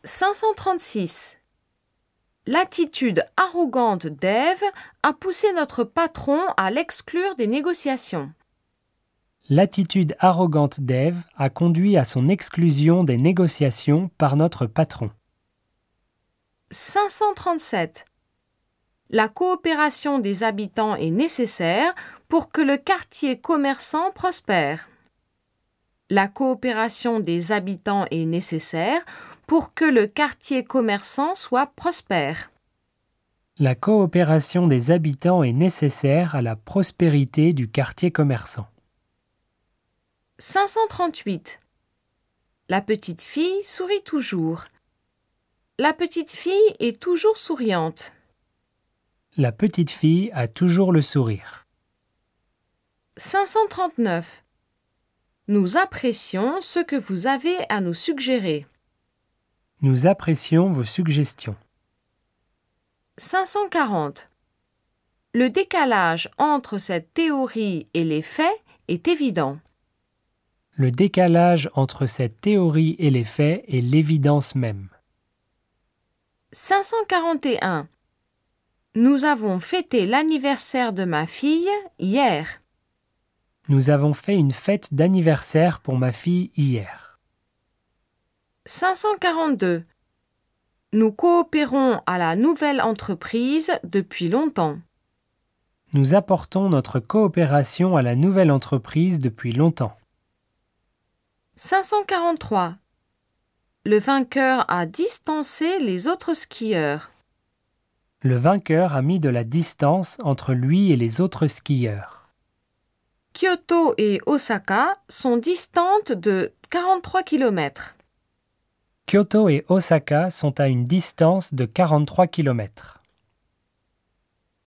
536. L'attitude arrogante d'Ève a poussé notre patron à l'exclure des négociations. L'attitude arrogante d'Ève a conduit à son exclusion des négociations par notre patron. 537. La coopération des habitants est nécessaire pour que le quartier commerçant prospère. La coopération des habitants est nécessaire pour que le quartier commerçant soit prospère. La coopération des habitants est nécessaire à la prospérité du quartier commerçant. 538. La petite fille sourit toujours. La petite fille est toujours souriante. La petite fille a toujours le sourire. 539. Nous apprécions ce que vous avez à nous suggérer. Nous apprécions vos suggestions. 540. Le décalage entre cette théorie et les faits est évident. Le décalage entre cette théorie et les faits est l'évidence même. 541. Nous avons fêté l'anniversaire de ma fille hier. Nous avons fait une fête d'anniversaire pour ma fille hier. 542. Nous coopérons à la nouvelle entreprise depuis longtemps. Nous apportons notre coopération à la nouvelle entreprise depuis longtemps. 543. Le vainqueur a distancé les autres skieurs. Le vainqueur a mis de la distance entre lui et les autres skieurs. Kyoto et Osaka sont distantes de 43 km. Kyoto et Osaka sont à une distance de 43 km.